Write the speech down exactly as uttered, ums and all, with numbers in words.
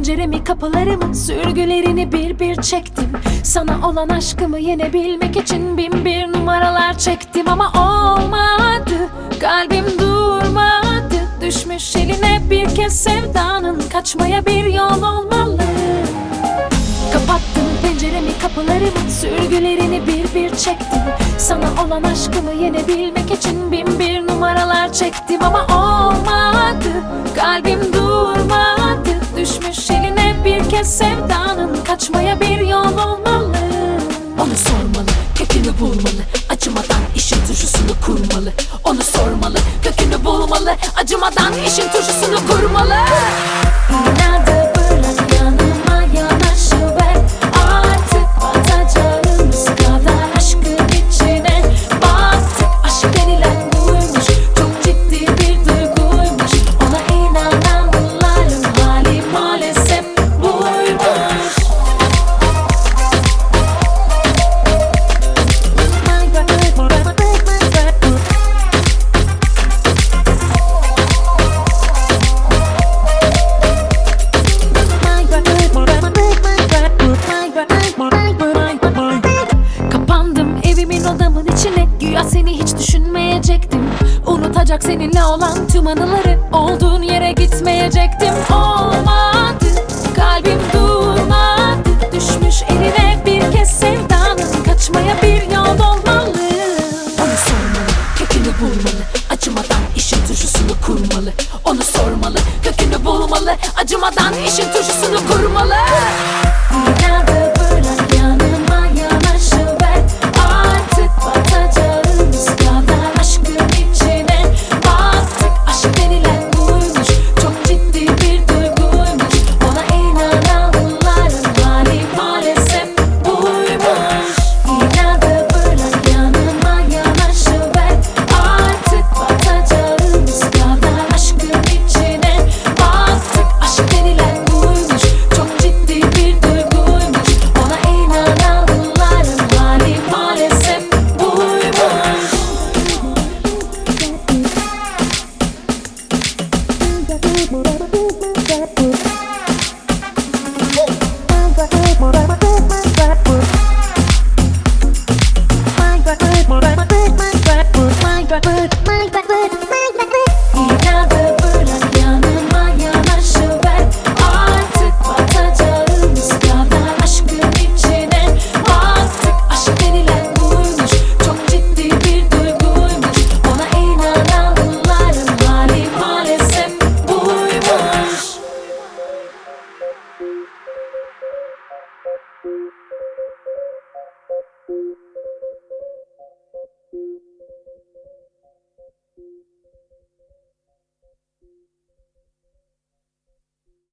penceremi, kapılarımı, sürgülerini bir bir çektim. Sana olan aşkımı yenebilmek için bin bir numaralar çektim. Ama olmadı, kalbim durmadı. Düşmüş eline bir kez sevdanın, kaçmaya bir yol olmalı. Kapattım penceremi, kapılarımı, sürgülerini bir bir çektim. Sana olan aşkımı yenebilmek için bin bir numaralar çektim. Ama olmadı, kalbim durmadı. Düşmüş eline bir kez sevdanın, kaçmaya bir yol olmalı. Onu sormalı, kökünü bulmalı, acımadan işin turşusunu kurmalı. Onu sormalı, kökünü bulmalı, acımadan işin turşusunu kurmalı. İnadı bırak, yanıma yanaşıver. Artık batacağımız kadar aşkın içine battık. Aşk denilen buymuş, çok ciddi bir duyguymuş. Ona inananların hali maalesef buymuş. Kapandım evimin, odamın içine, güya seni hiç düşünmeyecektim. Unutacak seninle olan tüm anıları, olduğun yere gitmeyecektim. Olmadı, kalbim durmadı. Düşmüş eline bir kez sevdanın, kaçmaya bir yol olmalı. Onu sormalı, kökünü bulmalı, acımadan işin turşusunu kurmalı. Onu sormalı, kökünü bulmalı, acımadan işin turşusunu